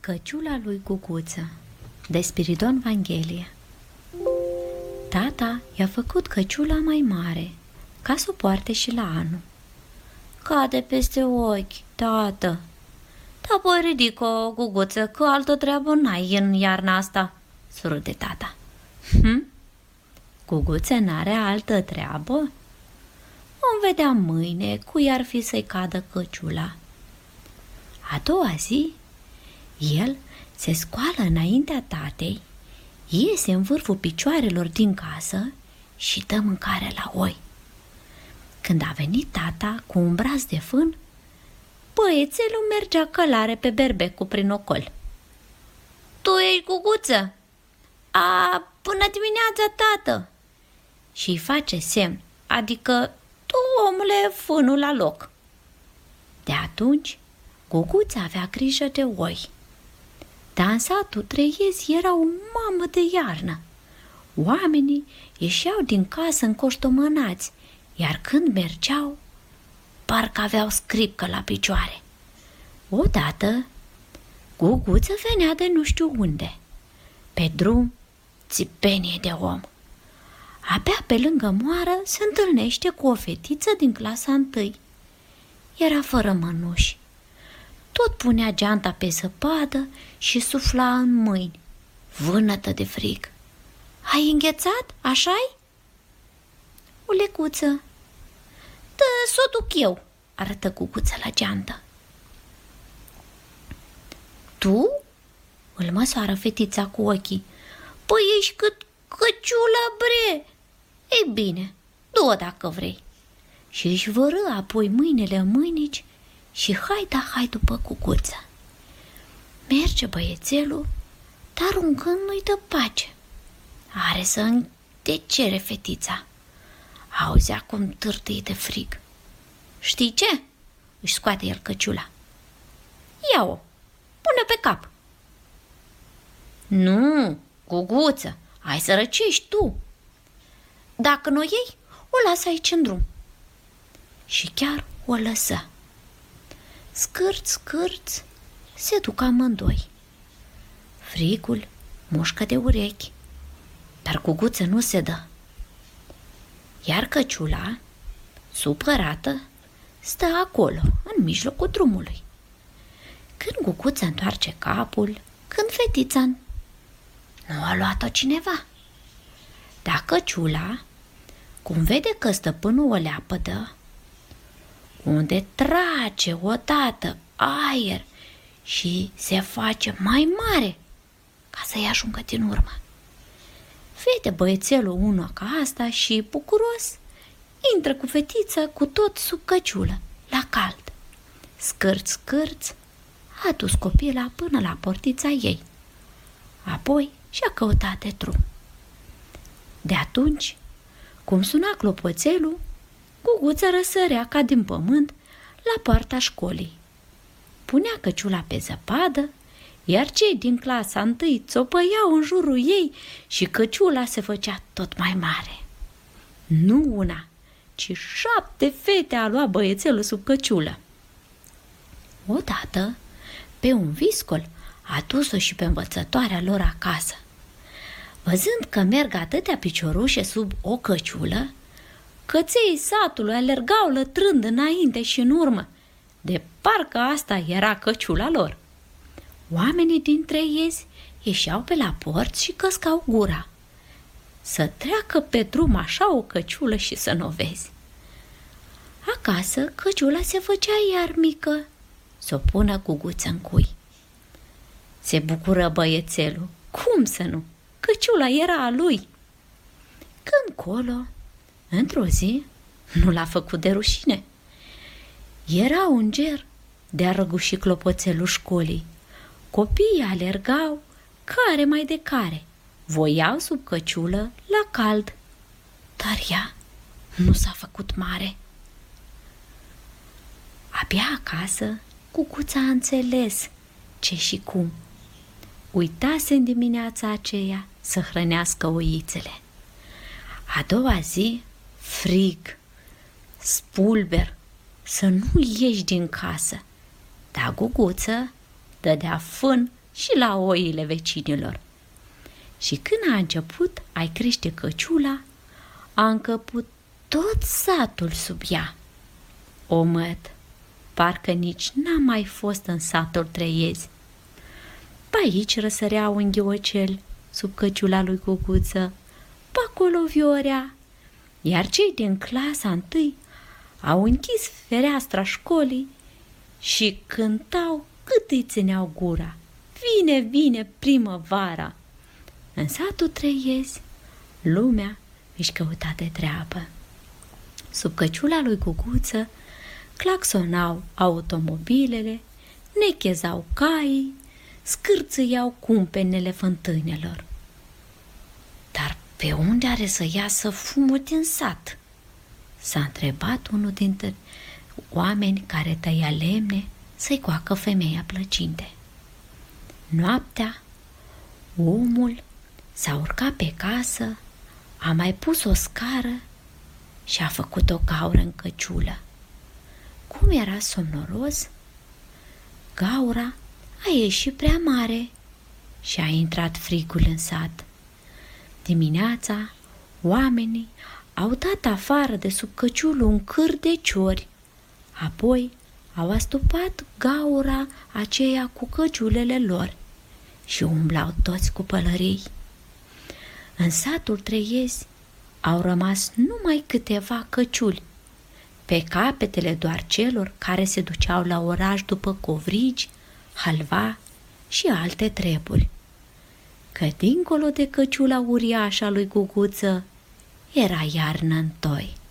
Căciula lui Guguță, de Spiridon Vanghelie. Tata i-a făcut căciula mai mare, ca să o poarte și la anul. Cade peste ochi, tată. Da, păi ridică, Guguță, că altă treabă n-ai în iarna asta, surâde tata. Guguță n-are altă treabă? Vom vedea mâine cui ar fi să-i cadă căciula. A doua zi, el se scoală înaintea tatei, iese în vârful picioarelor din casă și dă mâncare la oi. Când a venit tata cu un braț de fân, băiețelul mergea călare pe berbecul prin ocol. Tu ești Guguță? Până dimineața, tată! Și îi face semn, adică tu, omule, fânul la loc. De atunci, Guguța avea grijă de oi. Dar în satul Treiezi era o mamă de iarnă. Oamenii ieșeau din casă încoștomănați, iar când mergeau, parcă aveau scripcă la picioare. Odată, Guguță venea de nu știu unde. Pe drum, țipenie de om. Abia pe lângă moară se întâlnește cu o fetiță din clasa 1. Era fără mănuși. Tot punea geanta pe zăpadă și sufla în mâini, vânătă de frig. Ai înghețat, așa-i? O lecuță. Dă s-o duc eu, arătă Guguță la geantă. Tu? Îl măsoară fetița cu ochii. Păi ești cât căciula, bre! Ei bine, du-o dacă vrei. Și își vără apoi mâinile în mâinici și hai după Guguță. Merge băiețelul, dar un gând nu-i dă pace. Are să îndecere fetița. Auzea cum târtâi de frig. Știi ce? Își scoate el căciula. Ia-o, pune pe cap. Nu, Guguță, hai să răcești tu. Dacă nu o iei, o lasă aici în drum. Și chiar o lăsă. Scârț, se duc amândoi. Frigul mușcă de urechi, dar Guguță nu se dă. Iar căciula, supărată, stă acolo, în mijlocul drumului. Când Guguță întoarce capul, când fetița nu a luat-o cineva. Dar căciula, cum vede că stăpânul o leapădă, unde trage odată aer și se face mai mare ca să-i ajungă din urmă. Vede băiețelul una ca asta și, bucuros, intră cu fetița cu tot sub căciulă, la cald. Scârț, a dus copila până la portița ei. Apoi și-a căutat de drum. De atunci, cum suna clopoțelul, Guguță răsărea ca din pământ la poarta școlii. Punea căciula pe zăpadă, iar cei din clasa 1 țopăiau în jurul ei și căciula se făcea tot mai mare. Nu una, ci 7 fete a luat băiețelul sub căciulă. Odată, pe un viscol, a dus-o și pe învățătoarea lor acasă. Văzând că merg atâtea piciorușe sub o căciulă, căței satului alergau lătrând înainte și în urmă, de parcă asta era căciula lor. Oamenii din Treiezi ieșeau pe la porți și căscau gura. Să treacă pe drum așa o căciulă și să n-o vezi. Acasă căciula se făcea iar mică, s-o pună Guguță în cui. Se bucură băiețelul, cum să nu? Căciula era a lui. Când colo, într-o zi, nu l-a făcut de rușine. Era un ger de-a răguși clopoțelul școlii. Copiii alergau, care mai de care, voiau sub căciulă la cald. Dar ea nu s-a făcut mare. Abia acasă, Guguța a înțeles ce și cum. Uitase în dimineața aceea să hrănească oițele. A doua zi, frig, spulber, să nu ieși din casă. Dar Guguță dădea fân și la oile vecinilor. Și când a început a-i crește căciula, a încăput tot satul sub ea. Omăt, parcă nici n-a mai fost în satul Treiezi. Pe aici răsărea un ghiocel sub căciula lui Guguță, pe acolo Viorea, iar cei din clasa întâi au închis fereastra școlii și cântau cât îi țineau gura. Vine, vine primăvara! În satul Treiezi, lumea își căuta de treabă. Sub căciula lui Guguță claxonau automobilele, nechezau caii, scârțâiau cumpenele fântânelor. Dar pe unde are să iasă fumul din sat? S-a întrebat unul dintre oameni care tăia lemne să-i coacă femeia plăcinte. Noaptea, omul s-a urcat pe casă, a mai pus o scară și a făcut o gaură în căciulă. Cum era somnoros, gaura a ieșit prea mare și a intrat frigul în sat. Dimineața, oamenii au dat afară de sub căciulă un câr de ciori, apoi au astupat gaura aceea cu căciulele lor și umblau toți cu pălării. În satul Treiezi au rămas numai câteva căciuli, pe capetele doar celor care se duceau la oraș după covrigi, halva și alte treburi. Că dincolo de căciula uriașă a lui Guguță era iarnă în toi.